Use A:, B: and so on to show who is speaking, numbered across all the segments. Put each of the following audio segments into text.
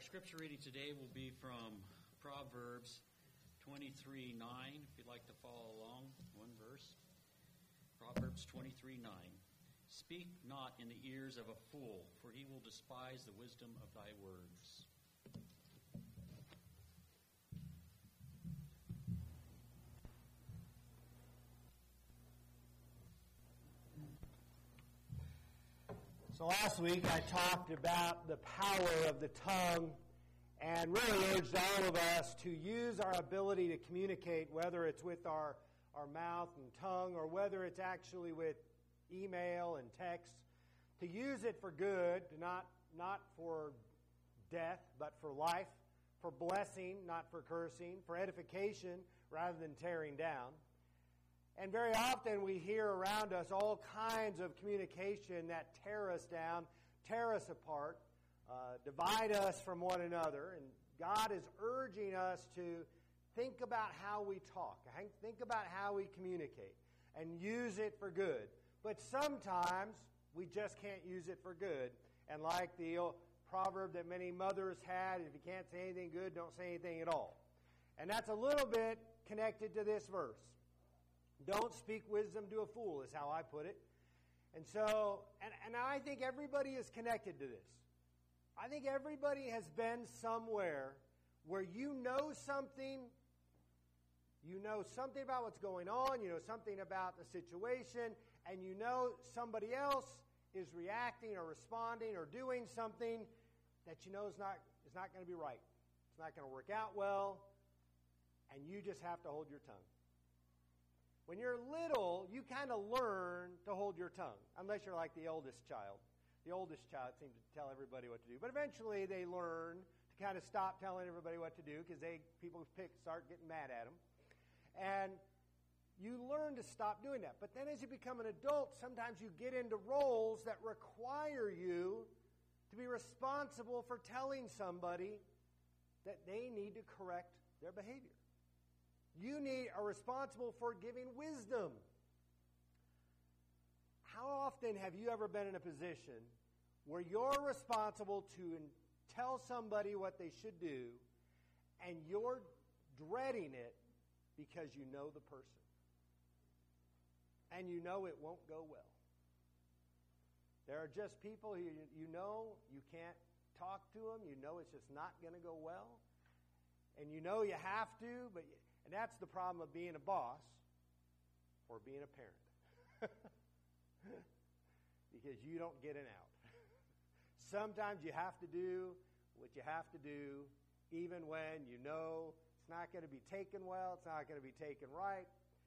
A: scripture reading today will be from Proverbs 23:9. If you'd like to follow along, one verse. Proverbs 23:9. Speak not in the ears of a fool, for he will despise the wisdom of thy words.
B: So last week I talked about the power of the tongue and really urged all of us to use our ability to communicate, whether it's with our mouth and tongue or whether it's actually with email and text, to use it for good, not for death, but for life, for blessing, not for cursing, for edification rather than tearing down. And very often we hear around us all kinds of communication that tear us down, tear us apart, divide us from one another. And God is urging us to think about how we talk, think about how we communicate, and use it for good. But sometimes we just can't use it for good. And like the old proverb that many mothers had, if you can't say anything good, don't say anything at all. And that's a little bit connected to this verse. Don't speak wisdom to a fool is how I put it. And so, and I think everybody is connected to this. I think everybody has been somewhere where you know something about what's going on, you know something about the situation, and you know somebody else is reacting or responding or doing something that you know is not going to be right. It's not going to work out well, and you just have to hold your tongue. When you're little, you kind of learn to hold your tongue, unless you're like the oldest child. The oldest child seems to tell everybody what to do. But eventually they learn to kind of stop telling everybody what to do because people start getting mad at them. And you learn to stop doing that. But then as you become an adult, sometimes you get into roles that require you to be responsible for telling somebody that they need to correct their behavior. You are responsible for giving wisdom. How often have you ever been in a position where you're responsible to tell somebody what they should do, and you're dreading it because you know the person, and you know it won't go well? There are just people you know you can't talk to them. You know it's just not going to go well, and you know you have to, and that's the problem of being a boss or being a parent. Because you don't get an out. Sometimes you have to do what you have to do, even when you know it's not going to be taken well, it's not going to be taken right.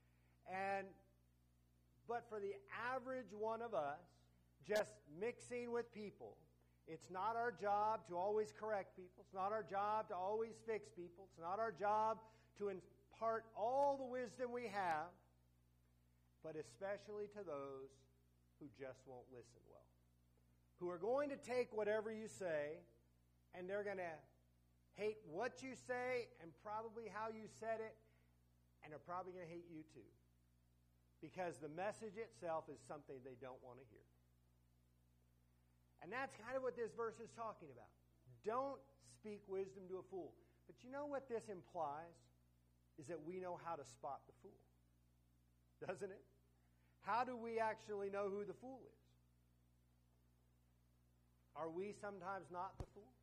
B: But for the average one of us, just mixing with people, it's not our job to always correct people. It's not our job to always fix people. It's not our job to impart all the wisdom we have, but especially to those who just won't listen well, who are going to take whatever you say, and they're going to hate what you say and probably how you said it, and they're probably going to hate you too, because the message itself is something they don't want to hear. And that's kind of what this verse is talking about. Don't speak wisdom to a fool. But you know what this implies? Is that we know how to spot the fool. Doesn't it? How do we actually know who the fool is? Are we sometimes not the fool?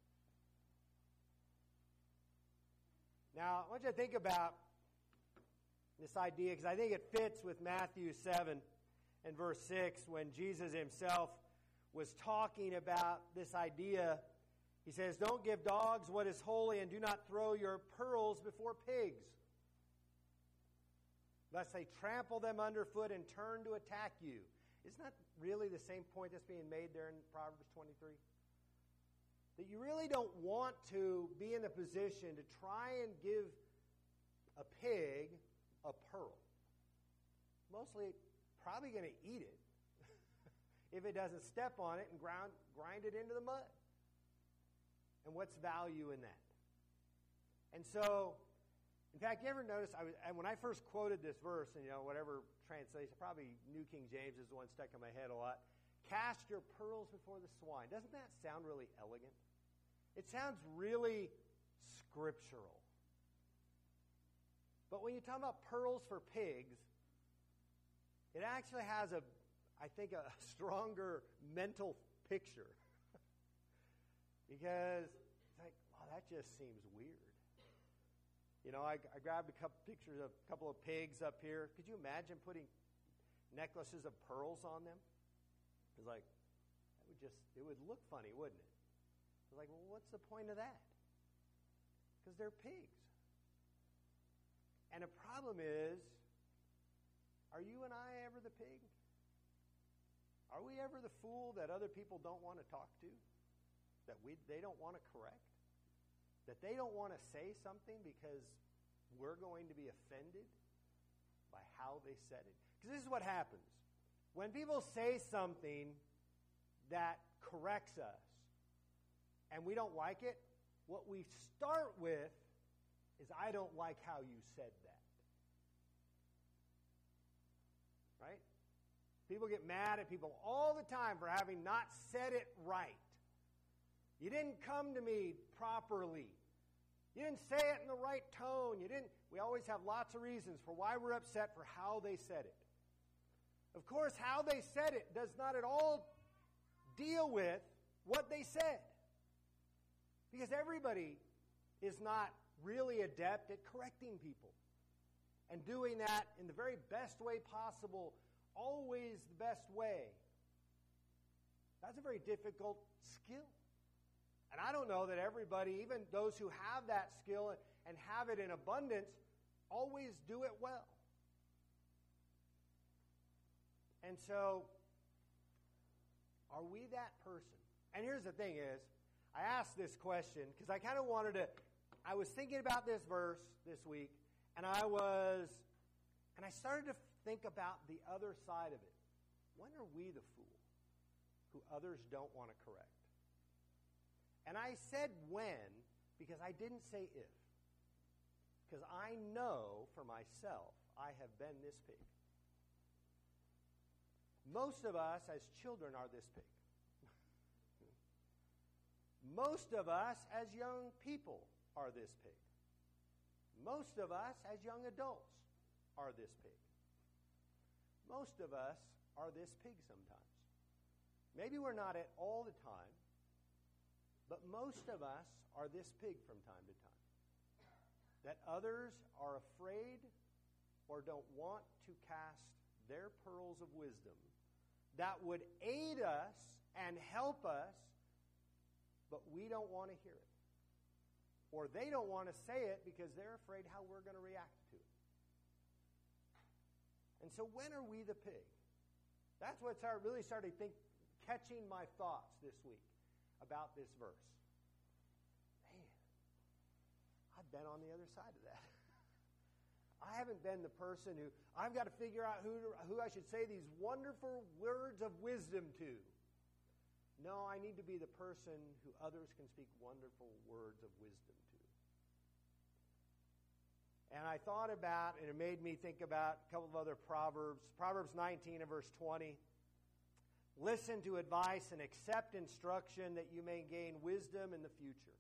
B: Now, I want you to think about this idea, because I think it fits with Matthew 7 and verse 6, when Jesus himself was talking about this idea. He says, "Don't give dogs what is holy, and do not throw your pearls before pigs, lest they trample them underfoot and turn to attack you." Isn't that really the same point that's being made there in Proverbs 23? That you really don't want to be in the position to try and give a pig a pearl. Mostly probably going to eat it if it doesn't step on it and grind it into the mud. And what's value in that? And so, in fact, you ever notice, when I first quoted this verse, and whatever translation, probably New King James is the one stuck in my head a lot. Cast your pearls before the swine. Doesn't that sound really elegant? It sounds really scriptural. But when you talk about pearls for pigs, it actually has I think, a stronger mental picture. Because it's like, wow, that just seems weird. You know, I grabbed a couple pictures of a couple of pigs up here. Could you imagine putting necklaces of pearls on them? It's like, it would look funny, wouldn't it? It's like, well, what's the point of that? Because they're pigs. And the problem is, are you and I ever the pig? Are we ever the fool that other people don't want to talk to? That they don't want to correct? That they don't want to say something because we're going to be offended by how they said it? Because this is what happens. When people say something that corrects us and we don't like it, what we start with is, I don't like how you said that. Right? People get mad at people all the time for having not said it right. You didn't come to me properly. You didn't say it in the right tone. We always have lots of reasons for why we're upset for how they said it. Of course, how they said it does not at all deal with what they said. Because everybody is not really adept at correcting people and doing that in the very best way possible, always the best way. That's a very difficult skill. And I don't know that everybody, even those who have that skill and have it in abundance, always do it well. And so, are we that person? And here's the thing is, I asked this question because I kind of I was thinking about this verse this week, and I started to think about the other side of it. When are we the fool who others don't want to correct? And I said when because I didn't say if. Because I know for myself I have been this pig. Most of us as children are this pig. Most of us as young people are this pig. Most of us as young adults are this pig. Most of us are this pig sometimes. Maybe we're not it all the time, but most of us are this pig from time to time. That others are afraid or don't want to cast their pearls of wisdom that would aid us and help us, but we don't want to hear it. Or they don't want to say it because they're afraid how we're going to react to it. And so when are we the pig? That's what really started catching my thoughts this week about this verse. Man, I've been on the other side of that. I haven't been the person who, I've got to figure out who I should say these wonderful words of wisdom to. No, I need to be the person who others can speak wonderful words of wisdom to. And I thought about, and it made me think about a couple of other Proverbs. Proverbs 19 and verse 20. Listen to advice and accept instruction that you may gain wisdom in the future.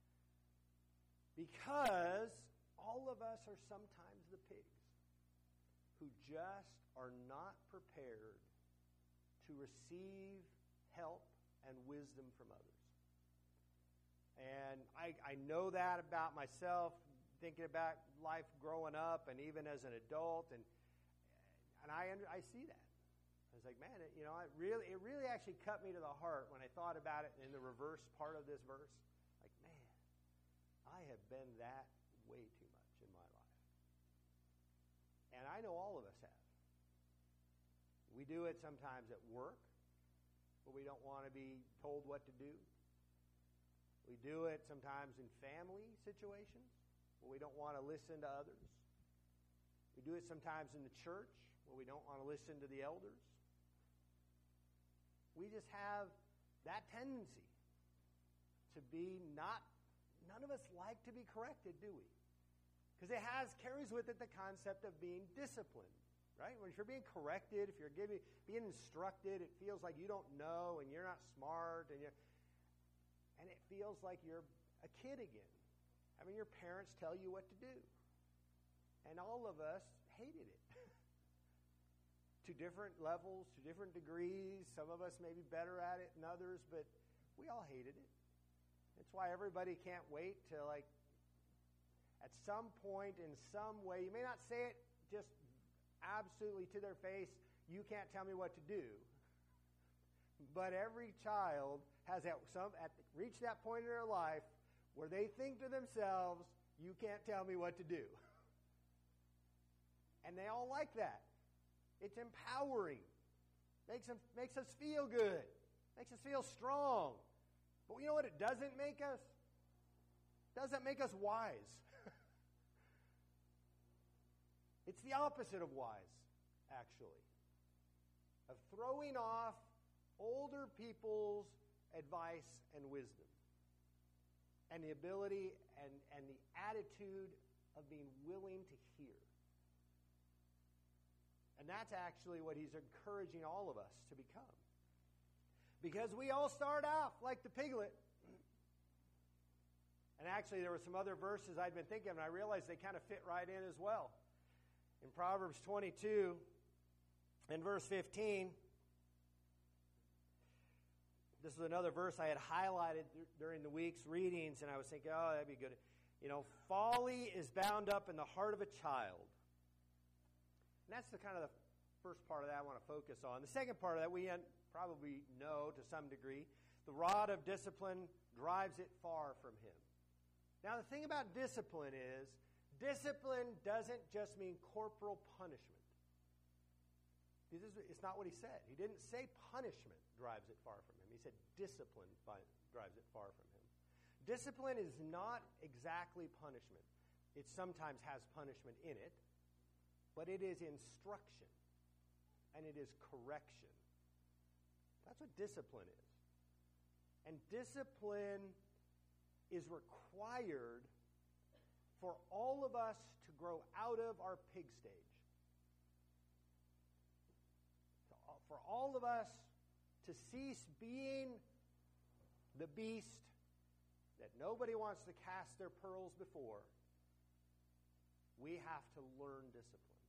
B: Because all of us are sometimes the pigs who just are not prepared to receive help and wisdom from others. And I know that about myself, thinking about life growing up and even as an adult, and I see that. I was like, man, it really actually cut me to the heart when I thought about it in the reverse part of this verse. Like, man, I have been that way too much in my life. And I know all of us have. We do it sometimes at work, where we don't want to be told what to do. We do it sometimes in family situations, where we don't want to listen to others. We do it sometimes in the church, where we don't want to listen to the elders. We just have that tendency to be none of us like to be corrected, do we? Because it carries with it the concept of being disciplined, right? When you're being corrected, if you're being instructed, it feels like you don't know and you're not smart. and it feels like you're a kid again. I mean, your parents tell you what to do. And all of us hated it. To different levels, to different degrees. Some of us may be better at it than others, but we all hated it. That's why everybody can't wait till, like, at some point, in some way, you may not say it just absolutely to their face, you can't tell me what to do. But every child has reached that point in their life where they think to themselves, you can't tell me what to do. And they all like that. It's empowering. Makes us feel good. Makes us feel strong. But you know what it doesn't make us? It doesn't make us wise. It's the opposite of wise, actually. Of throwing off older people's advice and wisdom. And the ability and the attitude of being willing to hear. And that's actually what he's encouraging all of us to become. Because we all start off like the piglet. And actually there were some other verses I'd been thinking of, and I realized they kind of fit right in as well. In Proverbs 22 and verse 15, this is another verse I had highlighted during the week's readings, and I was thinking, oh, that'd be good. You know, folly is bound up in the heart of a child. And that's the kind of the first part of that I want to focus on. The second part of that we probably know to some degree. The rod of discipline drives it far from him. Now, the thing about discipline is, discipline doesn't just mean corporal punishment. It's not what he said. He didn't say punishment drives it far from him. He said discipline drives it far from him. Discipline is not exactly punishment. It sometimes has punishment in it, but it is instruction, and it is correction. That's what discipline is. And discipline is required for all of us to grow out of our pig stage. For all of us to cease being the beast that nobody wants to cast their pearls before, we have to learn discipline.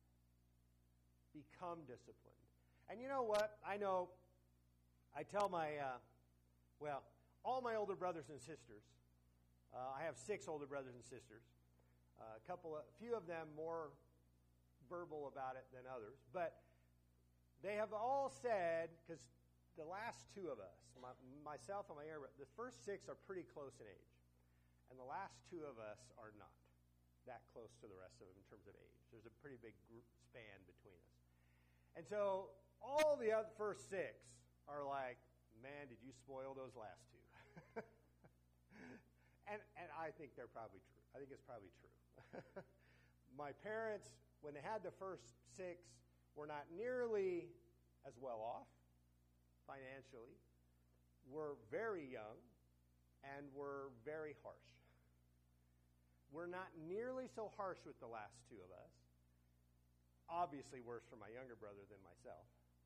B: Become disciplined. And you know what? I tell all my older brothers and sisters, I have 6 older brothers and sisters, a few of them more verbal about it than others, but they have all said, because the last 2 of us, myself and my younger brother, the first 6 are pretty close in age. And the last 2 of us are not that close to the rest of them in terms of age. There's a pretty big span between us. And so all the other first 6 are like, man, did you spoil those last 2? and I think they're probably true. I think it's probably true. My parents, when they had the first 6, were not nearly as well off financially, were very young, and were very harsh. We're not nearly so harsh with the last 2 of us. Obviously worse for my younger brother than myself.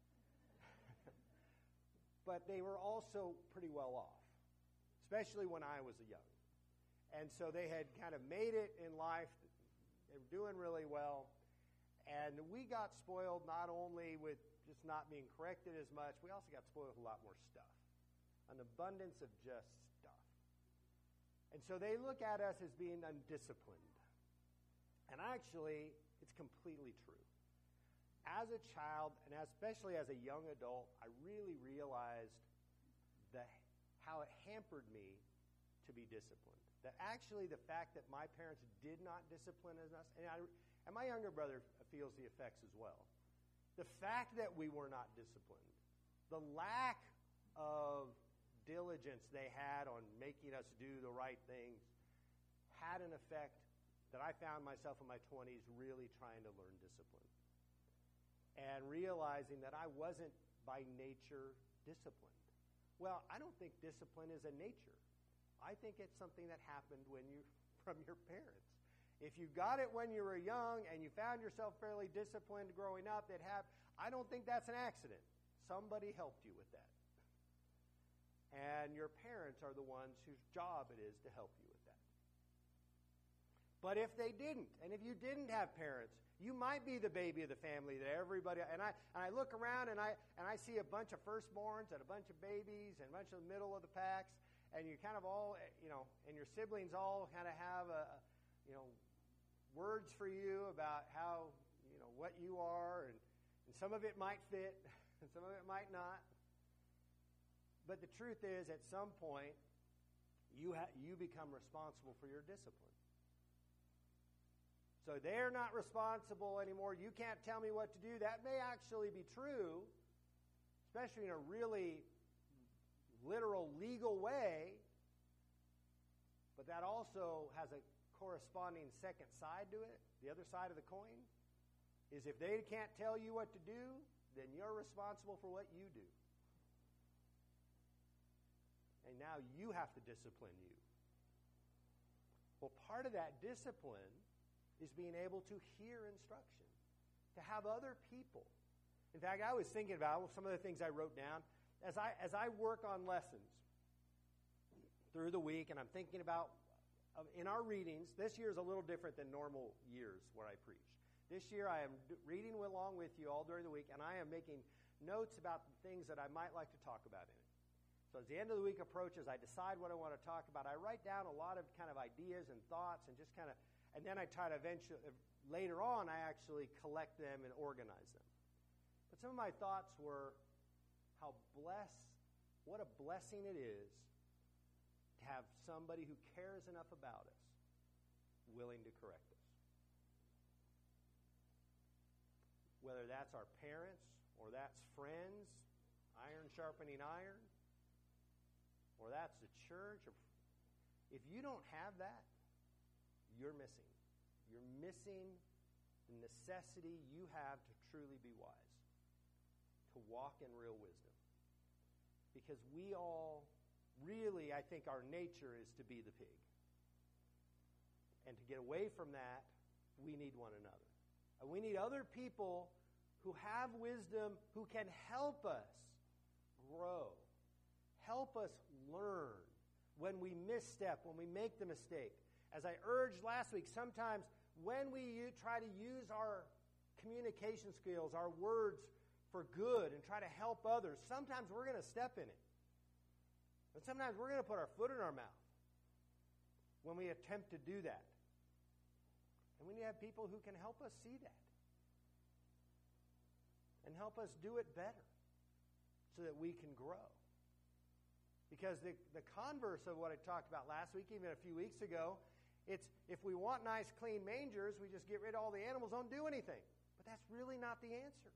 B: But they were also pretty well off, especially when I was young. And so they had kind of made it in life. They were doing really well. And we got spoiled not only with just not being corrected as much, we also got spoiled with a lot more stuff. An abundance of just stuff. And so they look at us as being undisciplined. And actually, it's completely true. As a child, and especially as a young adult, I really realized how it hampered me to be disciplined. That actually the fact that my parents did not discipline us, and my younger brother feels the effects as well. The fact that we were not disciplined, the lack of diligence they had on making us do the right things, had an effect that I found myself in my 20s really trying to learn discipline. And realizing that I wasn't by nature disciplined. Well, I don't think discipline is a nature. I think it's something that happened from your parents. If you got it when you were young and you found yourself fairly disciplined growing up, I don't think that's an accident. Somebody helped you with that. and your parents are the ones whose job it is to help you with that. But if they didn't, and if you didn't have parents, you might be the baby of the family that everybody, and I look around and I see a bunch of firstborns and a bunch of babies and a bunch of the middle of the packs, and you kind of all, and your siblings all kind of have words for you about how, what you are, and some of it might fit, and some of it might not. But the truth is, at some point, you become responsible for your discipline. So they're not responsible anymore. You can't tell me what to do. That may actually be true, especially in a really literal, legal way. But that also has a corresponding second side to it. The other side of the coin is if they can't tell you what to do, then you're responsible for what you do. And now you have to discipline you. Well, part of that discipline is being able to hear instruction, to have other people. In fact, I was thinking about some of the things I wrote down as I work on lessons through the week, and I'm thinking about in our readings. This year is a little different than normal years where I preach. This year I am reading along with you all during the week, and I am making notes about the things that I might like to talk about in it. So as the end of the week approaches, I decide what I want to talk about. I write down a lot of kind of ideas and thoughts and just kind of, and then I try to eventually, later on, I actually collect them and organize them. But some of my thoughts were what a blessing it is to have somebody who cares enough about us willing to correct us. Whether that's our parents or that's friends, iron sharpening iron, or that's the church. If you don't have that, you're missing. You're missing the necessity you have to truly be wise, to walk in real wisdom. Because we all really, I think our nature is to be the pig. And to get away from that, we need one another. And we need other people who have wisdom, who can help us grow, help us learn when we misstep, when we make the mistake. As I urged last week, sometimes when we try to use our communication skills, our words for good and try to help others, sometimes we're going to step in it. And sometimes we're going to put our foot in our mouth when we attempt to do that. And we need to have people who can help us see that and help us do it better so that we can grow. Because the converse of what I talked about last week, even a few weeks ago, it's if we want nice, clean mangers, we just get rid of all the animals, don't do anything. But that's really not the answer.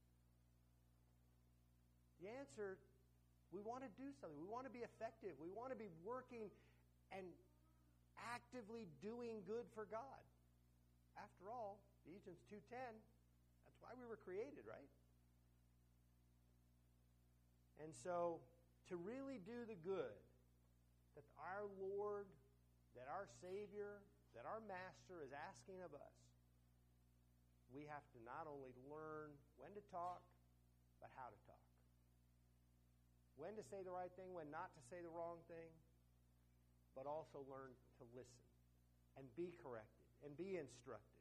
B: The answer, we want to do something. We want to be effective. We want to be working and actively doing good for God. After all, Ephesians 2:10, that's why we were created, right? And so, to really do the good that our Lord, that our Savior, that our Master is asking of us, we have to not only learn when to talk, but how to talk. When to say the right thing, when not to say the wrong thing, but also learn to listen and be corrected and be instructed.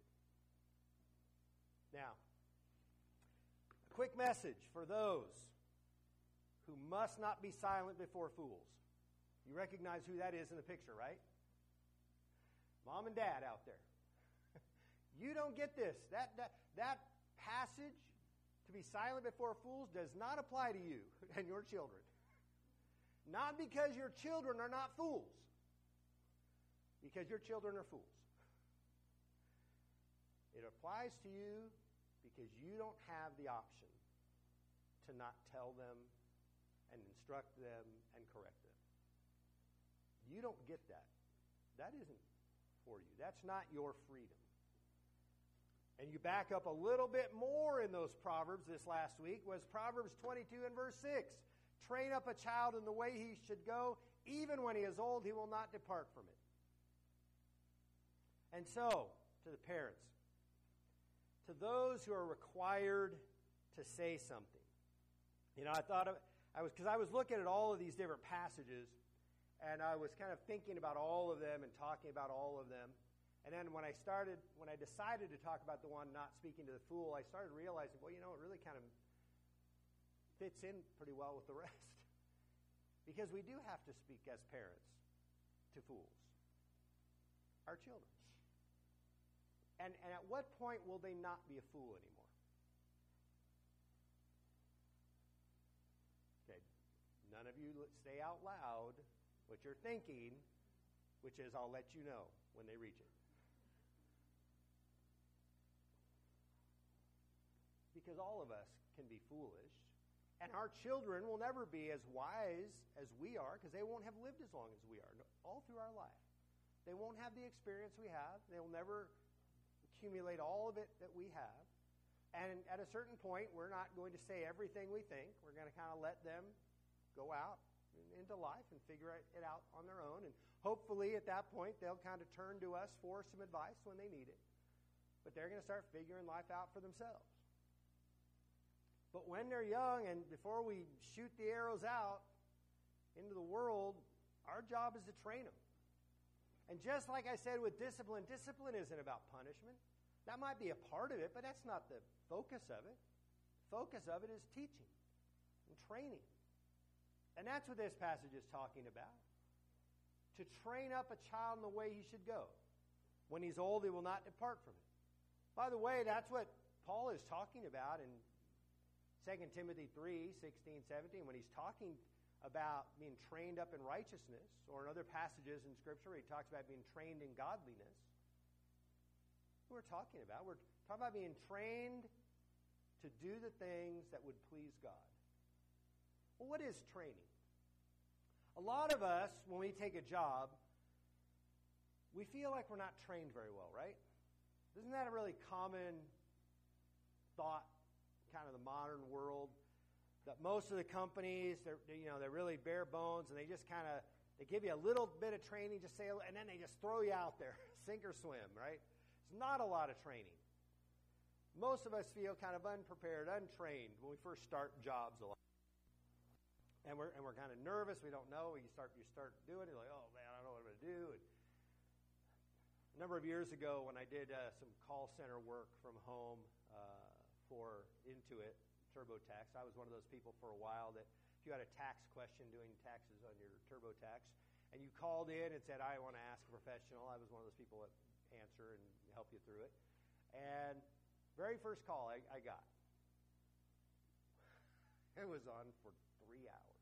B: Now, a quick message for those who must not be silent before fools. You recognize who that is in the picture, right? Mom and Dad out there. You don't get this. That passage, to be silent before fools, does not apply to you and your children. Not because your children are not fools. Because your children are fools. It applies to you because you don't have the option to not tell them and instruct them and correct them. You don't get that. That isn't for you. That's not your freedom. And you back up a little bit more in those Proverbs this last week was Proverbs 22 and verse 6. Train up a child in the way he should go. Even when he is old, he will not depart from it. And so, to the parents, to those who are required to say something. You know, I thought because I was looking at all of these different passages, and I was kind of thinking about all of them and talking about all of them. And then when I decided to talk about the one not speaking to the fool, I started realizing, well, it really kind of fits in pretty well with the rest. Because we do have to speak as parents to fools, our children. And at what point will they not be a fool anymore? Okay, none of you say out loud what you're thinking, which is I'll let you know when they reach it. Because all of us can be foolish, and our children will never be as wise as we are because they won't have lived as long as we are all through our life. They won't have the experience we have. They will never accumulate all of it that we have. And at a certain point, we're not going to say everything we think. We're going to kind of let them go out into life and figure it out on their own. And hopefully at that point, they'll kind of turn to us for some advice when they need it. But they're going to start figuring life out for themselves. But when they're young and before we shoot the arrows out into the world, our job is to train them. And just like I said with discipline, discipline isn't about punishment. That might be a part of it, but that's not the focus of it. The focus of it is teaching and training. And that's what this passage is talking about. To train up a child in the way he should go. When he's old, he will not depart from it. By the way, that's what Paul is talking about in 2 Timothy 3, 16, 17, when he's talking about being trained up in righteousness, or in other passages in Scripture where he talks about being trained in godliness. What we're talking about. We're talking about being trained to do the things that would please God. Well, what is training? A lot of us, when we take a job, we feel like we're not trained very well, right? Isn't that a really common thought, kind of the modern world? That most of the companies, they're really bare bones, and they just kind of, they give you a little bit of training, just say, and then they just throw you out there, sink or swim, right? It's not a lot of training. Most of us feel kind of unprepared, untrained when we first start jobs a lot. And we're kind of nervous. We don't know. You start doing it, like, oh man, I don't know what I'm going to do. And a number of years ago, when I did some call center work from home for Intuit TurboTax, I was one of those people for a while that if you had a tax question doing taxes on your TurboTax, and you called in and said, I want to ask a professional, I was one of those people that answer and help you through it. And very first call I got, it was on for 3 hours.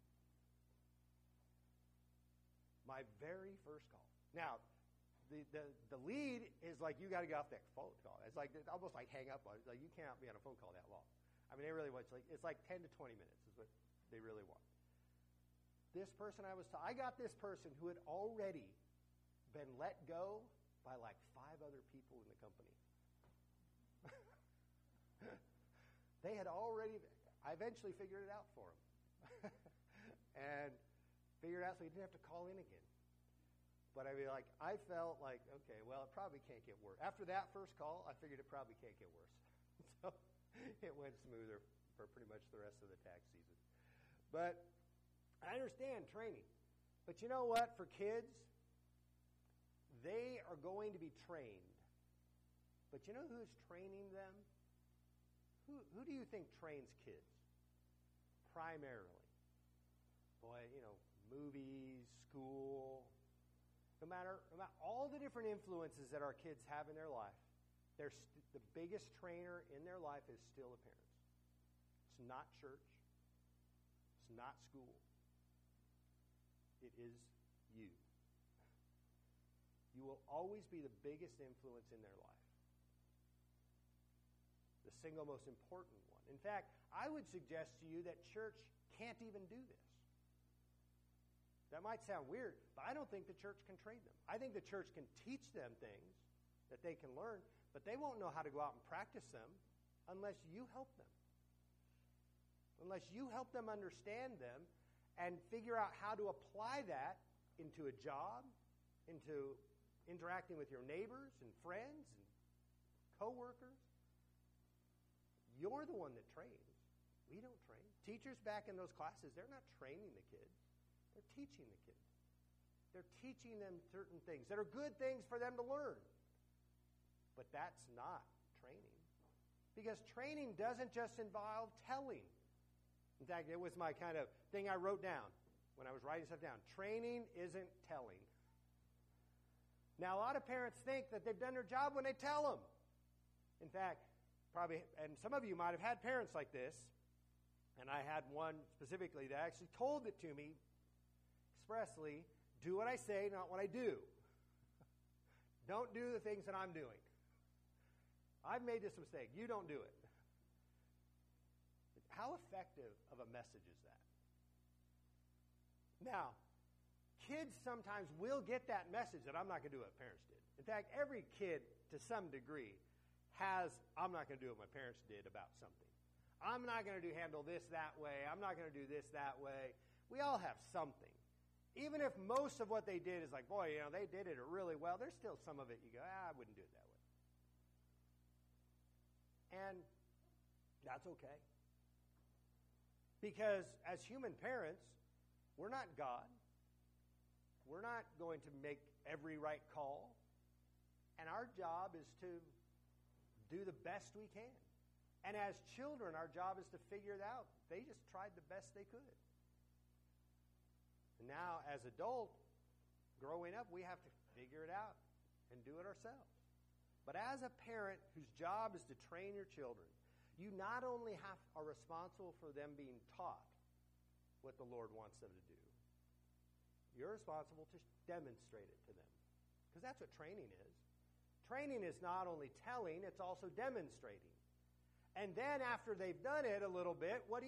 B: My very first call. Now, the lead is like, you got to get off that phone call. It's like almost like hang up on it. It's like you can't be on a phone call that long. I mean, they really want it's like 10 to 20 minutes is what they really want. This person I got this person who had already been let go by like 5 other people in the company. They had already, I eventually figured it out for him. And figured out so he didn't have to call in again. But I mean, I felt like, okay, well, it probably can't get worse. After that first call, I figured it probably can't get worse. So it went smoother for pretty much the rest of the tax season. But I understand training. But you know what? For kids, they are going to be trained. But you know who's training them? Who do you think trains kids? Primarily. Boy, movies, school, no matter all the different influences that our kids have in their life, the biggest trainer in their life is still the parents. It's not church. It's not school. It is you. You will always be the biggest influence in their life. The single most important one. In fact, I would suggest to you that church can't even do this. That might sound weird, but I don't think the church can train them. I think the church can teach them things that they can learn, but they won't know how to go out and practice them unless you help them. Unless you help them understand them and figure out how to apply that into a job, into interacting with your neighbors and friends and coworkers. You're the one that trains. We don't train. teachers back in those classes, they're not training the kids. They're teaching the kids. They're teaching them certain things that are good things for them to learn. But that's not training. Because training doesn't just involve telling. In fact, it was my kind of thing I wrote down when I was writing stuff down. Training isn't telling. Now, a lot of parents think that they've done their job when they tell them. In fact, probably, and some of you might have had parents like this, and I had one specifically that actually told it to me expressly, do what I say, not what I do. Don't do the things that I'm doing. I've made this mistake. You don't do it. How effective of a message is that? Now, kids sometimes will get that message that I'm not going to do what parents did. In fact, every kid, to some degree, has, I'm not going to do what my parents did about something. I'm not going to handle this that way. I'm not going to do this that way. We all have something. Even if most of what they did is like, boy, they did it really well, there's still some of it you go, I wouldn't do it that way. And that's okay. Because as human parents, we're not God. We're not going to make every right call. And our job is to do the best we can. And as children, our job is to figure it out. They just tried the best they could. And now, as adults, growing up, we have to figure it out and do it ourselves. But as a parent whose job is to train your children, you not only are responsible for them being taught what the Lord wants them to do, you're responsible to demonstrate it to them. Because that's what training is. Training is not only telling, it's also demonstrating. And then after they've done it a little bit, what do?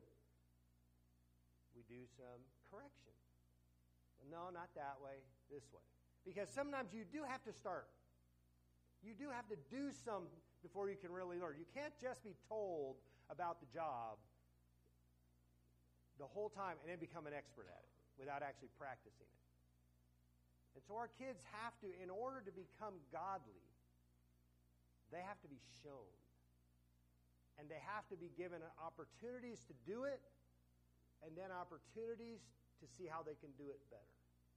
B: We do some correction. No, not that way, this way. Because sometimes you do have to start. You do have to do some before you can really learn. You can't just be told about the job the whole time and then become an expert at it without actually practicing it. And so our kids have to, in order to become godly, they have to be shown. And they have to be given opportunities to do it and then opportunities to see how they can do it better.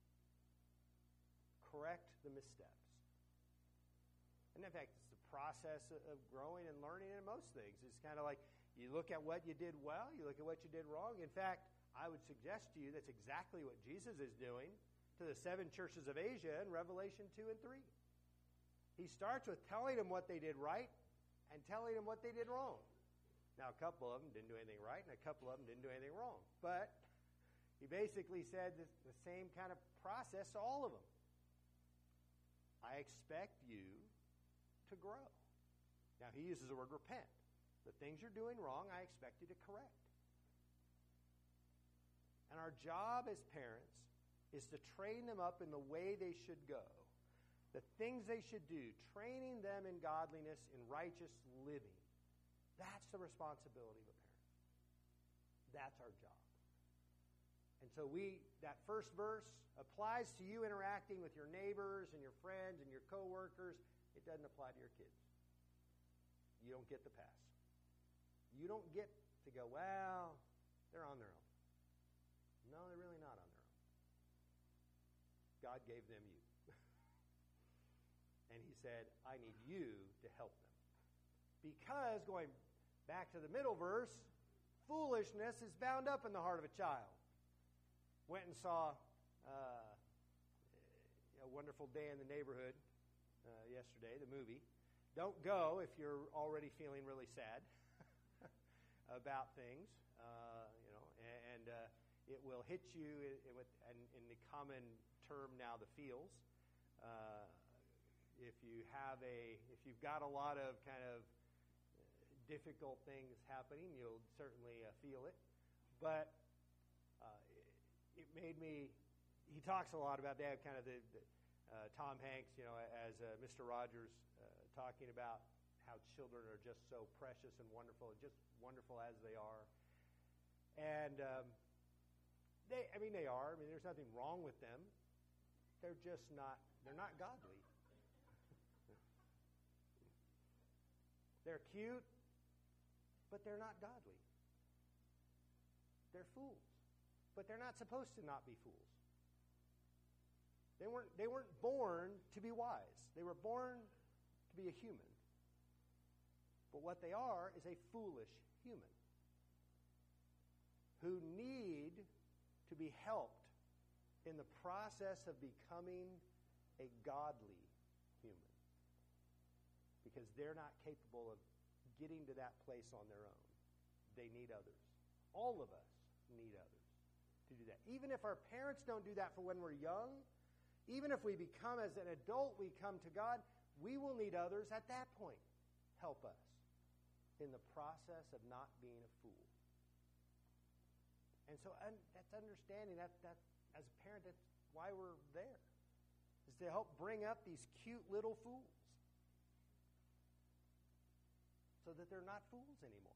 B: Correct the missteps. And in fact, it's the process of growing and learning in most things. It's kind of like you look at what you did well, you look at what you did wrong. In fact, I would suggest to you that's exactly what Jesus is doing to the 7 churches of Asia in Revelation 2 and 3. He starts with telling them what they did right and telling them what they did wrong. Now, a couple of them didn't do anything right, and a couple of them didn't do anything wrong. But he basically said the same kind of process to all of them. I expect you to grow. Now, he uses the word repent. The things you're doing wrong, I expect you to correct. And our job as parents is to train them up in the way they should go, the things they should do, training them in godliness, in righteous living. That's the responsibility of a parent. That's our job. And so that first verse applies to you interacting with your neighbors and your friends and your coworkers. It doesn't apply to your kids. You don't get the pass. You don't get to go, well, they're on their own. No, they're really not on their own. God gave them you. And he said, I need you to help them. Because, going back to the middle verse, foolishness is bound up in the heart of a child. Went and saw A Wonderful Day in the Neighborhood yesterday, the movie. Don't go if you're already feeling really sad about things, and it will hit you in the common term now, the feels. If you've got a lot of kind of difficult things happening, you'll certainly feel it. But it made me. He talks a lot about that, kind of the Tom Hanks, as Mr. Rogers, talking about how children are just so precious and wonderful, just wonderful as they are. And they are. There's nothing wrong with them. They're just not. They're not godly. They're cute, but they're not godly. they're fools. But they're not supposed to not be fools. They weren't born to be wise. They were born to be a human. But what they are is a foolish human who need to be helped in the process of becoming a godly human, because they're not capable of getting to that place on their own. They need others. All of us need others to do that. Even if our parents don't do that for when we're young, even if we become, as an adult, we come to God, we will need others at that point. Help us in the process of not being a fool. And so that's understanding that as a parent, that's why we're there, is to help bring up these cute little fools so that they're not fools anymore.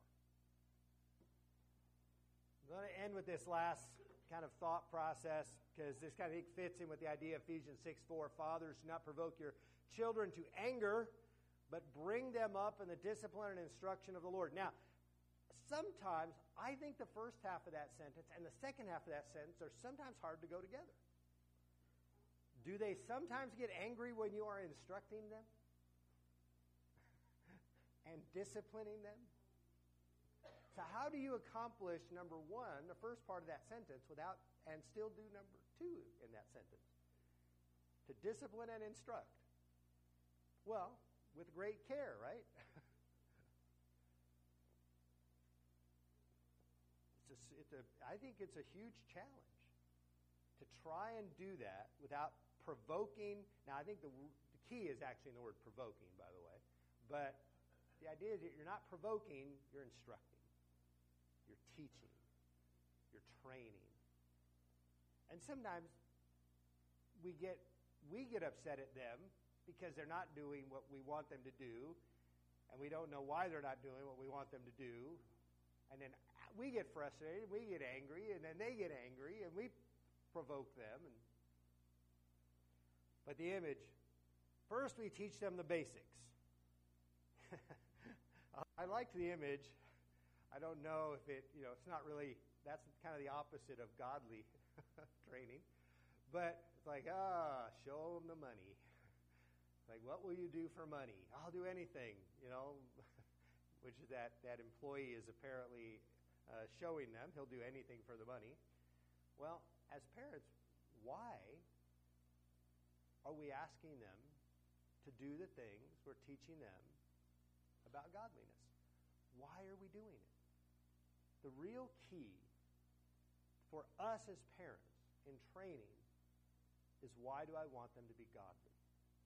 B: I'm going to end with this last kind of thought process, because this kind of fits in with the idea of Ephesians 6:4. Fathers, do not provoke your children to anger, but bring them up in the discipline and instruction of the Lord. Now, sometimes I think the first half of that sentence and the second half of that sentence are sometimes hard to go together. Do they sometimes get angry when you are instructing them and disciplining them? So how do you accomplish, number one, the first part of that sentence and still do number two in that sentence? To discipline and instruct. Well, with great care, right? I think it's a huge challenge to try and do that without provoking. Now, I think the key is actually in the word provoking, by the way. But the idea is that you're not provoking, you're instructing. You're teaching. You're training. And sometimes we get upset at them because they're not doing what we want them to do, and we don't know why they're not doing what we want them to do. And then we get frustrated, we get angry, and then they get angry, and we provoke them. But the image, first we teach them the basics. I like the image. I don't know if it's not really, that's kind of the opposite of godly training. But it's like, show them the money. Like, what will you do for money? I'll do anything, which is that employee is apparently showing them he'll do anything for the money. Well, as parents, why are we asking them to do the things we're teaching them about godliness? Why are we doing it? The real key for us as parents in training is, why do I want them to be godly?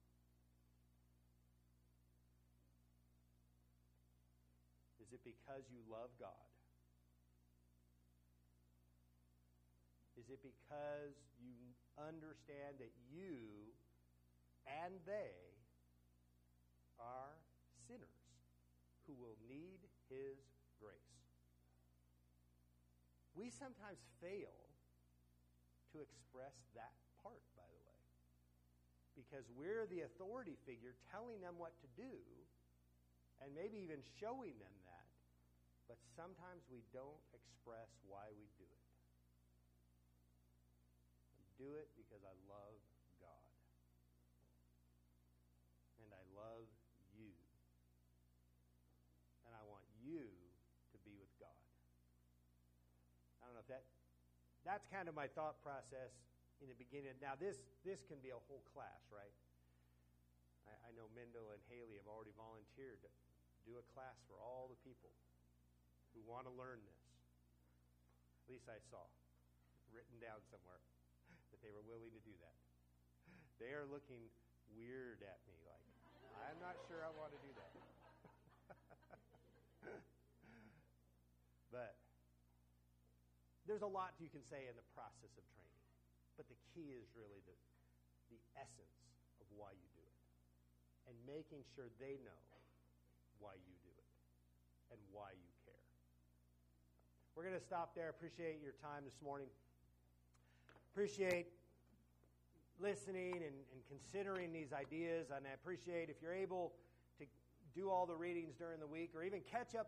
B: Is it because you love God? Is it because you understand that you and they are sinners who will need His grace? We sometimes fail to express that part, by the way, because we're the authority figure telling them what to do and maybe even showing them that, but sometimes we don't express why we do it. I do it because I love God. And I love you. And I want you to be with God. I don't know if that's kind of my thought process in the beginning. Now, this can be a whole class, right? I know Mendel and Haley have already volunteered to do a class for all the people who want to learn this. At least I saw written down somewhere that they were willing to do that. They are looking weird at me like, I'm not sure I want to do that. But there's a lot you can say in the process of training. But the key is really the essence of why you do it. And making sure they know why you do it and why you care. We're going to stop there. Appreciate your time this morning. Appreciate listening and considering these ideas. And I appreciate if you're able to do all the readings during the week or even catch up